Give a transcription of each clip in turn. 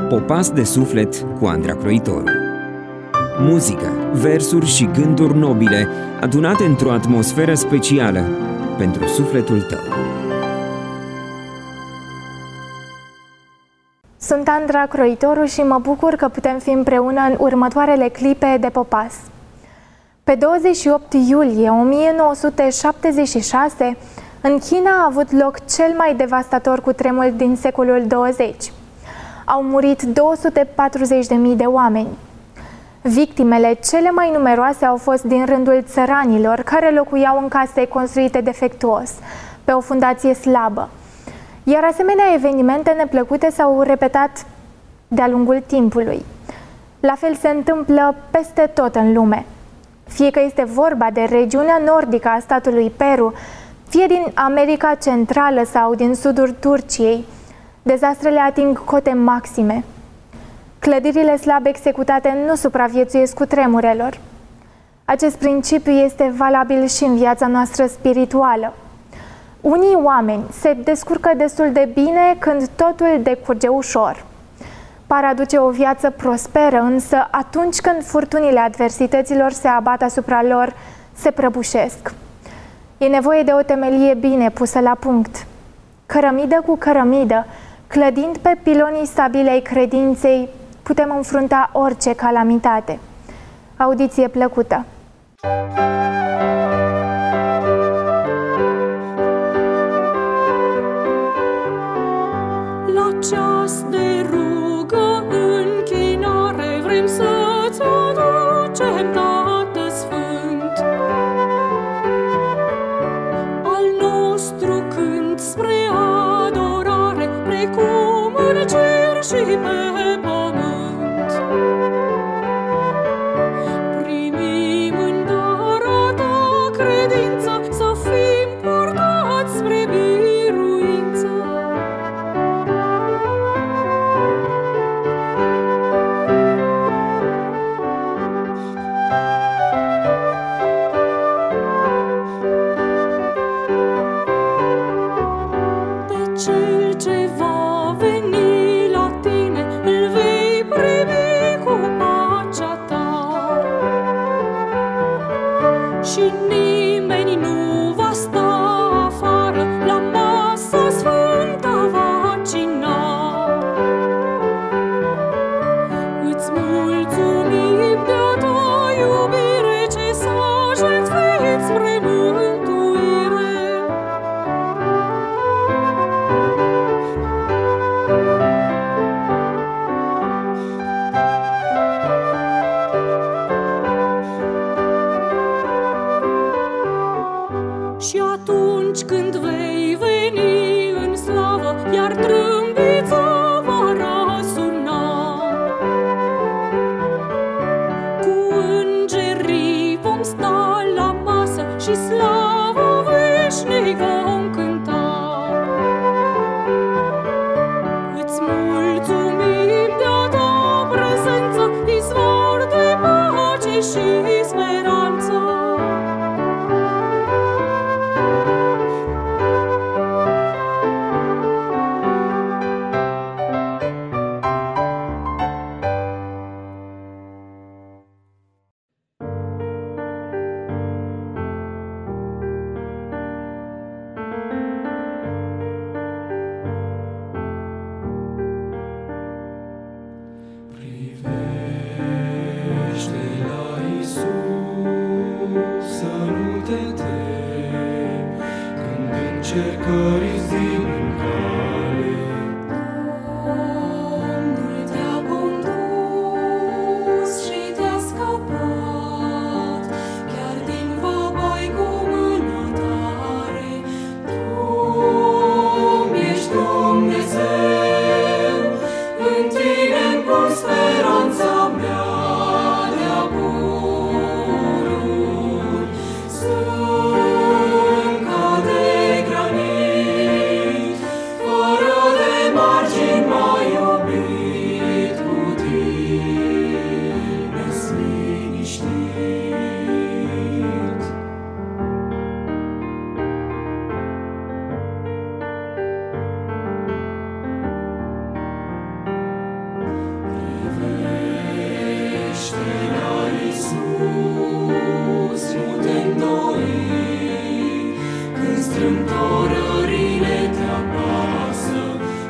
Popas de suflet cu Andra Croitoru. Muzică, versuri și gânduri nobile adunate într-o atmosferă specială pentru sufletul tău. Sunt Andra Croitoru și mă bucur că putem fi împreună în următoarele clipe de Popas. Pe 28 iulie 1976, în China a avut loc cel mai devastator cutremur din secolul 20. Au murit 240.000 de oameni. Victimele cele mai numeroase au fost din rândul țăranilor care locuiau în case construite defectuos, pe o fundație slabă. Iar asemenea evenimente neplăcute s-au repetat de-a lungul timpului. La fel se întâmplă peste tot în lume. Fie că este vorba de regiunea nordică a statului Peru, fie din America Centrală sau din sudul Turciei, dezastrele ating cote maxime. Clădirile slab executate nu supraviețuiesc cutremurelor. Acest principiu este valabil și în viața noastră spirituală. Unii oameni se descurcă destul de bine când totul decurge ușor. Par aduce o viață prosperă, însă atunci când furtunile adversităților se abat asupra lor, se prăbușesc. E nevoie de o temelie bine pusă la punct. Cărămidă cu cărămidă, clădind pe pilonii stabili ai credinței, putem înfrunta orice calamitate. Audiție plăcută! La ceas de rugă închinare vrem să-ți aducem, Tată Sfânt, al nostru cânt spre adorare, precum în cer și pe pământ. Primim în dar a ta credință, să fim purtați spre biruință. Cel ce va veni la tine, îl vei Întorările te apasă,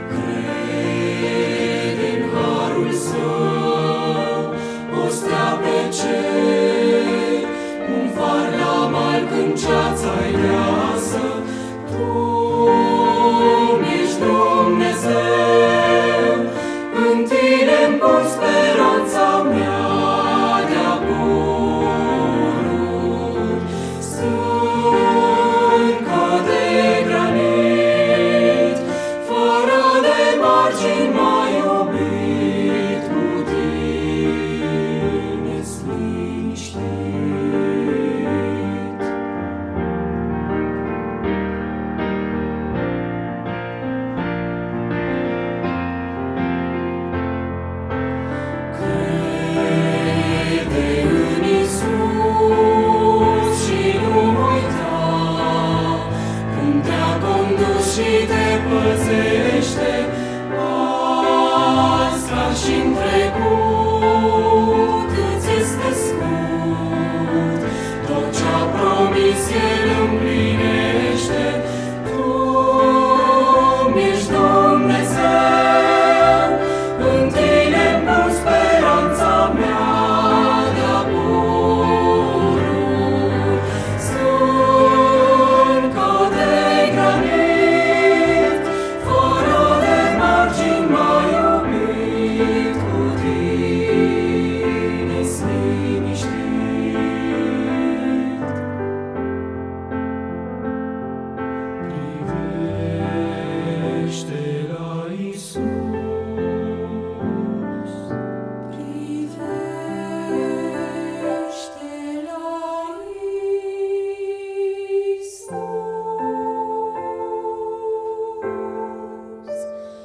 crede în harul său. O stea pe cer, un far la mal când ceața-i deasă. Tu ești Dumnezeu, în tine-mi pun speranța mea de-a pururi. Sunt ca de granit, fără de margini m-ai iubit, cu tine-s liniștit. Crede în Iisus și nu uita, când te-a condus și te păzește, azi ca și-n trecut îți este scut. Tot ce-a promis El împlinește. Tu ești Dumnezeu, în tine-mi pun speranța mea de-a pururi. Sunt ca de granit, fără de margini m-ai iubit, cu tine-s liniștit. Privește la Iisus, privește la Iisus.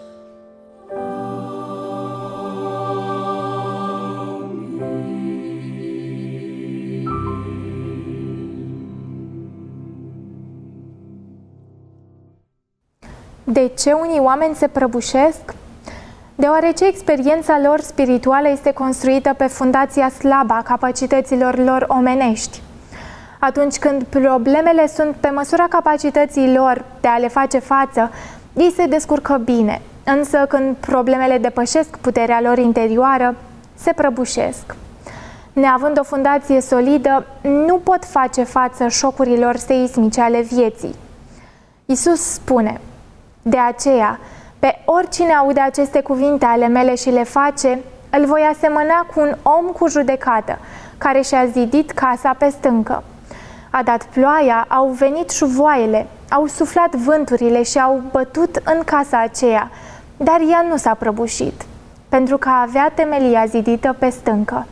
De ce unii oameni se prăbușesc? Deoarece experiența lor spirituală este construită pe fundația slabă a capacităților lor omenești. Atunci când problemele sunt pe măsura capacității lor de a le face față, ei se descurcă bine, însă când problemele depășesc puterea lor interioară, se prăbușesc. Neavând o fundație solidă, nu pot face față șocurilor seismice ale vieții. Iisus spune: de aceea, pe oricine aude aceste cuvinte ale mele și le face, îl voi asemăna cu un om cu judecată, care și-a zidit casa pe stâncă. A dat ploaia, au venit șuvoaiele, au suflat vânturile și au bătut în casa aceea, dar ea nu s-a prăbușit, pentru că avea temelia zidită pe stâncă.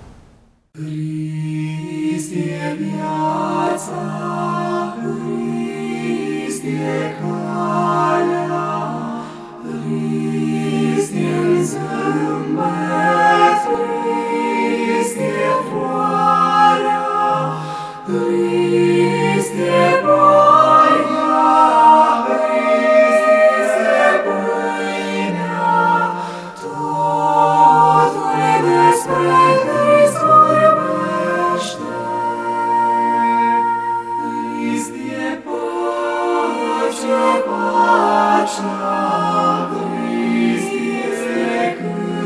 Crist e viața, Crist e calea, Crist e zâmbet, Crist e floarea, Crist e boia, Crist e pâinea, totul e despre Crist vorbește. Crist e pacea, Crist e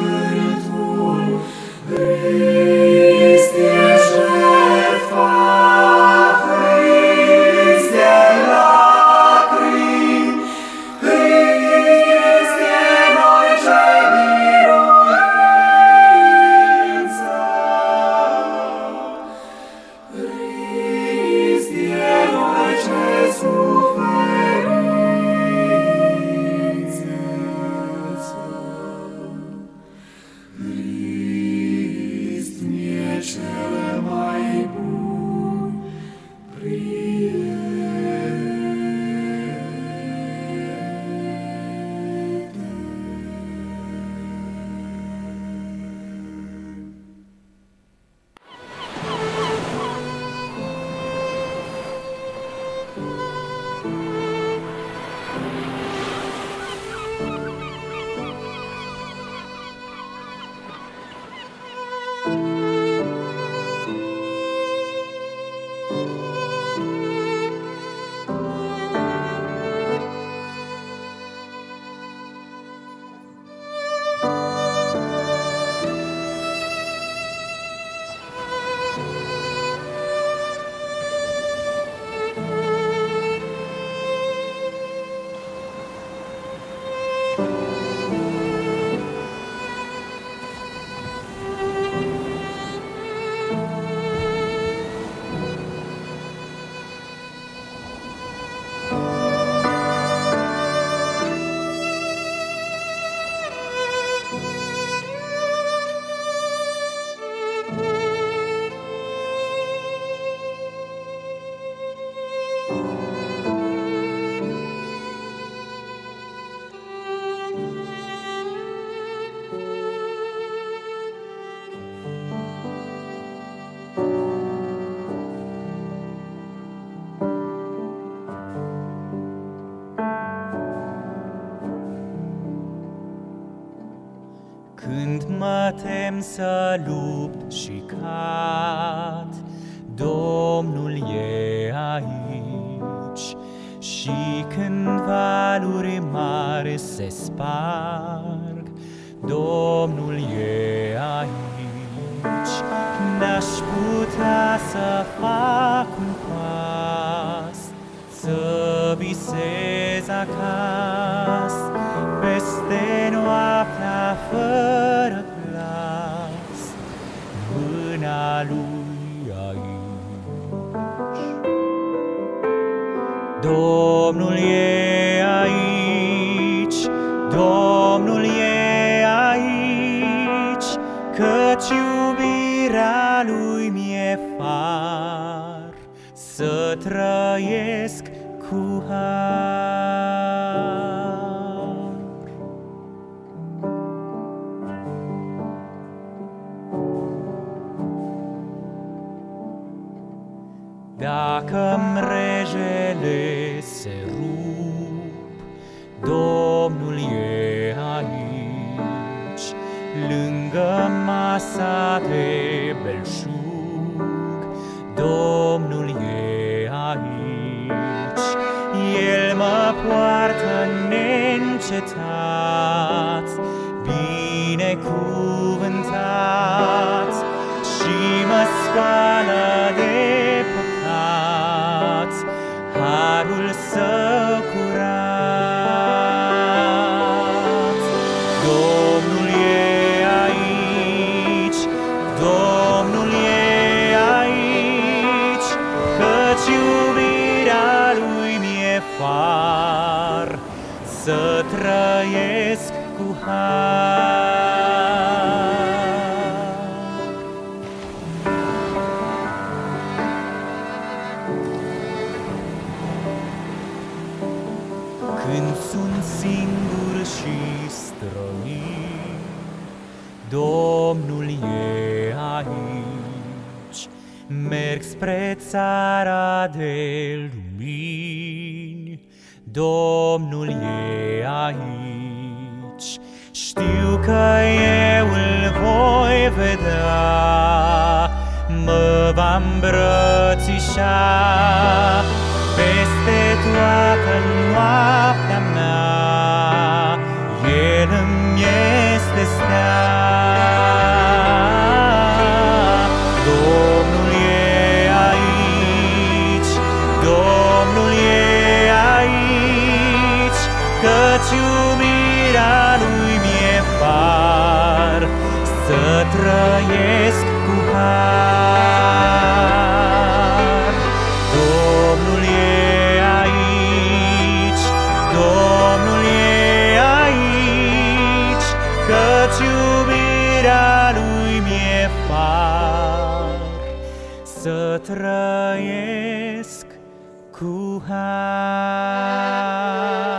Când mă tem să lupt și cad, Domnul e aici. Și când valuri mari se sparg, Domnul e aici. N-aș putea să fac un pas, să visez acasă, peste noaptea fără glas, mâna lui aici. Domnul e aici, Domnul e aici, căci iubirea lui mi-e far să trăiesc cu har. Dacă mrejele se rup, Domnul e aici. Lângă masa de belșug, Domnul e aici. El mă poartă neîncetat, binecuvântat, și mă spală de păcat, harul său curat. Domnul e aici, Domnul e aici, căci iubirea lui mi-e far să trăiesc cu har. Când sunt singur și străin, Domnul e aici. Merg spre țara de lumini, Domnul e aici. Știu că eu îl voi vedea, mă va îmbrățișa peste toată noaptea mea. El îmi este stea. Domnul e aici, Domnul e aici, căci iubirea lui mi-e far să trăiesc cu har. Domnul e aici, Domnul e aici, căci iubirea lui mi-e far să trăiesc cu har.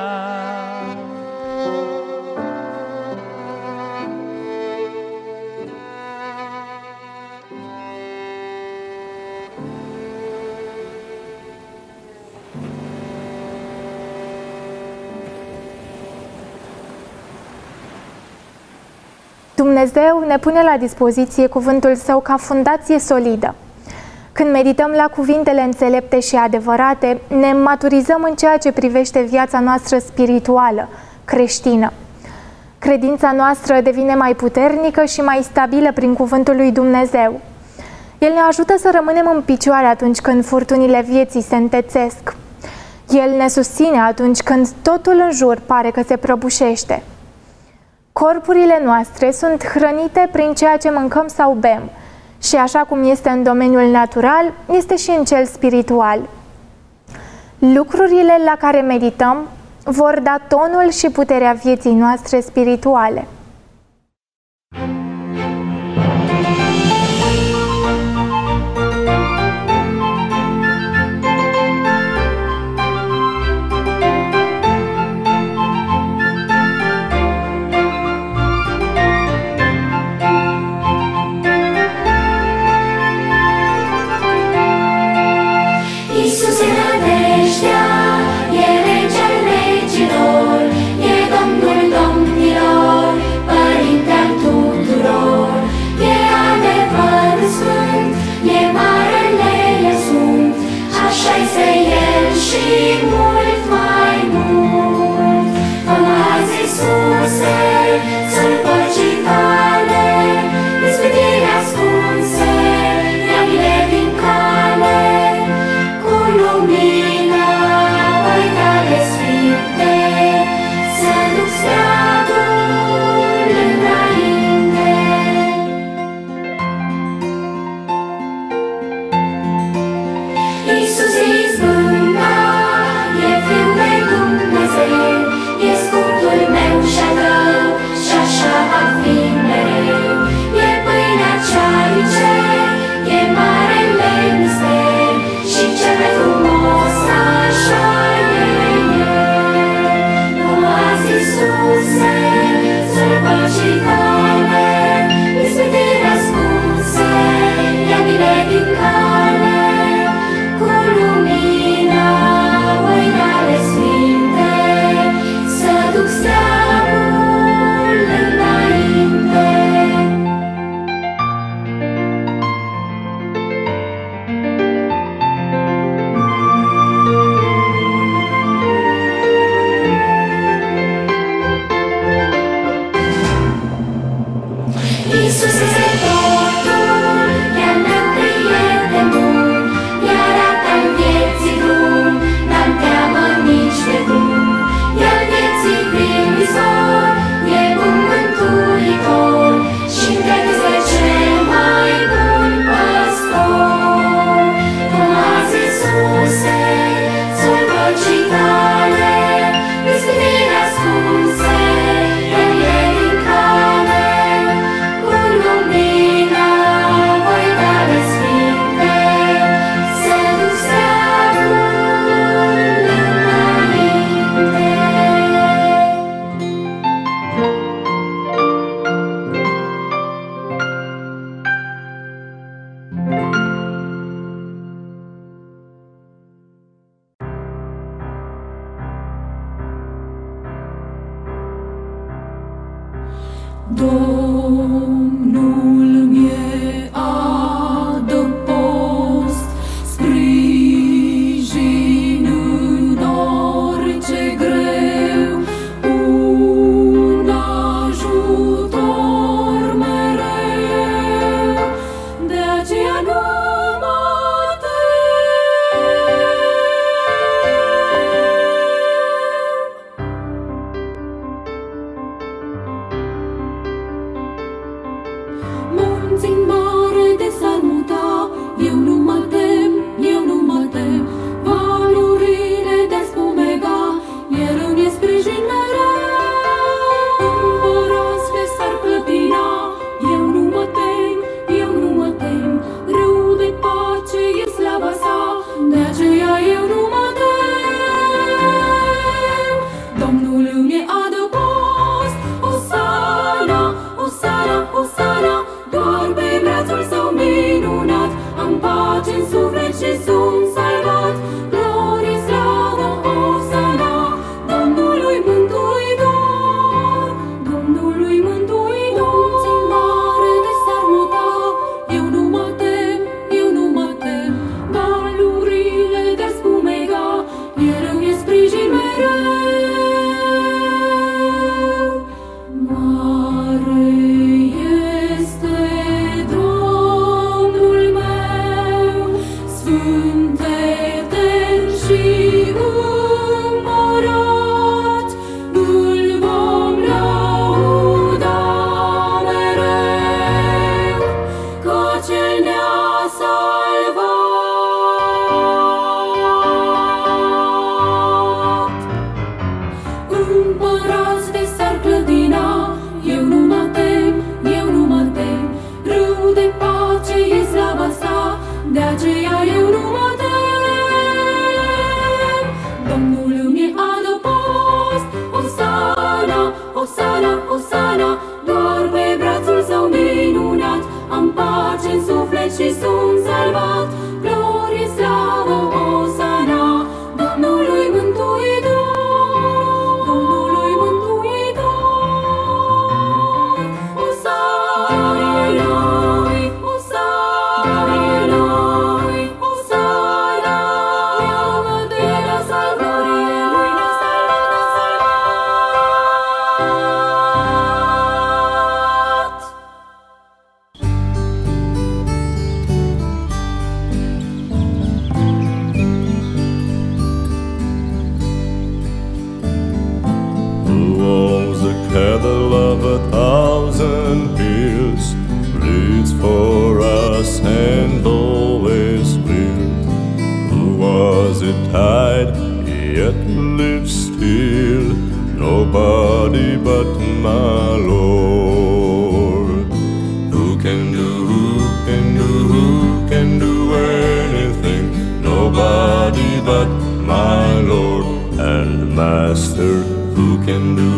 Dumnezeu ne pune la dispoziție cuvântul Său ca fundație solidă. Când medităm la cuvintele înțelepte și adevărate, ne maturizăm în ceea ce privește viața noastră spirituală, creștină. Credința noastră devine mai puternică și mai stabilă prin cuvântul lui Dumnezeu. El ne ajută să rămânem în picioare atunci când furtunile vieții se întețesc. El ne susține atunci când totul în jur pare că se prăbușește. Corpurile noastre sunt hrănite prin ceea ce mâncăm sau bem și așa cum este în domeniul natural, este și în cel spiritual. Lucrurile la care medităm vor da tonul și puterea vieții noastre spirituale. Domnul domnilor, Domnul mi-e adăpost, sprijin în orice greu, un ajutor mereu, de aceea nu mă Munți-n mare de s-ar muta, eu nu mă tem, eu nu mă tem. Valurile de spumega, El îmi-e sprijin mereu. Împărați-le s-ar clătina, eu nu mă tem, eu nu mă tem. Râu de pace e slava sa, de aceea eu nu mă tem. Domnul îmi-e adăpost, Osana, Osana, Osana. Doar pe brațul său minunat am pace în suflet și sunt salvat. Glorie, slavă, Osana, Domnului Mântuitor, Domnului Mântuitor. Munți mare de s-ar muta, eu nu mă tem, eu nu mă tem. Valurile de-ar spumega, El îmi-e sprijin mereu. Mare este Domnul meu, sfânt, etern și împărat, îl vom lăuda mereu, căci El ne-a salvat. Împărați de s-ar clătina, eu nu mă tem, eu nu mă tem. Râu de pace e slava sa, de aceea eu nu mă tem. Domnul îmi-e adăpost, Osana, Osana, Osana. Doar pe brațul său minunat am pace în suflet și sunt salvat. Glorie, slavă, Osana, Domnului Mântuitor, Domnului Mântuitor. Osana, Osana, Osana. Iară de la salvărie lui ne-a salvat. Who owns the cattle of 1,000 hills, bleeds for us and always will. Who was it tied, yet lives still? Nobody but my Lord. Who can do anything? Nobody but my Lord and Master. Who can do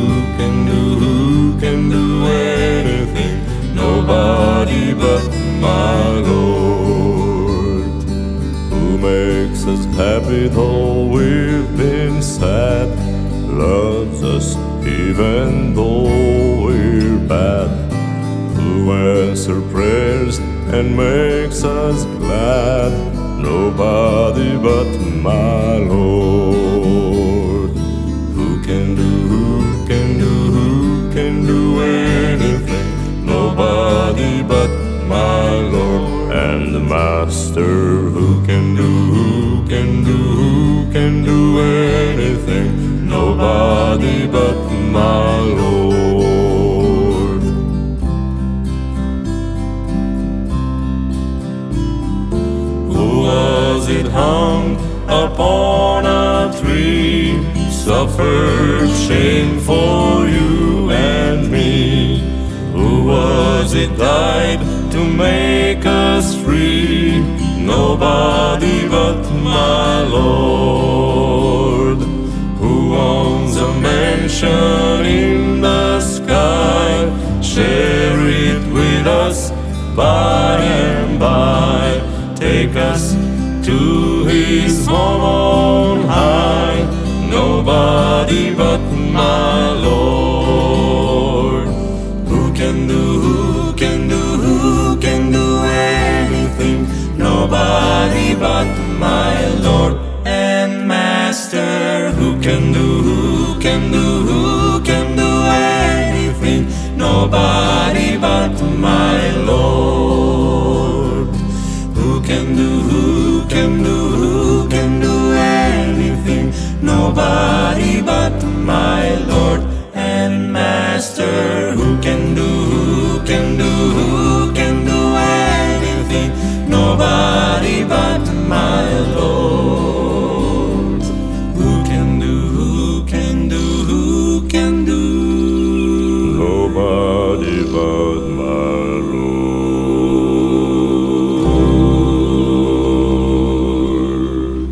anything? Nobody but my Lord. Who makes us happy though we've been sad, loves us even though we're bad. Who answers prayers and makes us glad? Nobody but my Lord. Who can do anything? Nobody Master, who can do anything? Nobody but my Lord. Who was it hung upon a tree, suffered shame for you and me? Who was it died to make us free? Nobody but my Lord. Who owns a mansion in the sky, share it with us by and by, take us to his home on high. Nobody but my Lord. Who can do anything? Nobody but my Lord and Master. Who can do anything? Nobody but my Lord. Who can do anything? Nobody but my Lord and Master. Who can do anything? Nobody but my Lord. Who can do? Nobody but my Lord.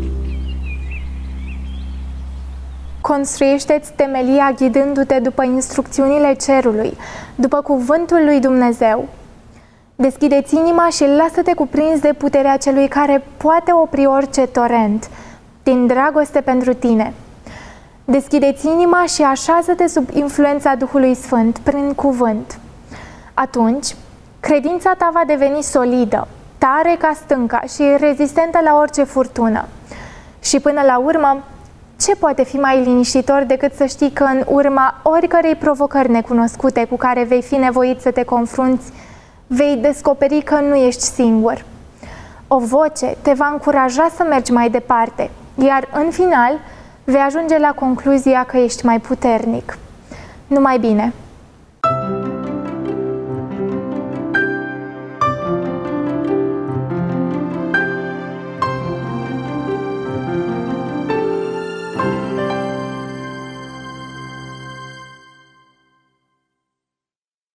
Construiește-ți temelia ghidându-te după instrucțiunile cerului, după cuvântul lui Dumnezeu. Deschide-ți inima și lasă-te cuprins de puterea celui care poate opri orice torent, din dragoste pentru tine. Deschide-ți inima și așează-te sub influența Duhului Sfânt, prin cuvânt. Atunci, credința ta va deveni solidă, tare ca stânca și rezistentă la orice furtună. Și până la urmă, ce poate fi mai liniștitor decât să știi că în urma oricărei provocări necunoscute cu care vei fi nevoit să te confrunți, vei descoperi că nu ești singur. O voce te va încuraja să mergi mai departe, iar în final vei ajunge la concluzia că ești mai puternic. Numai bine!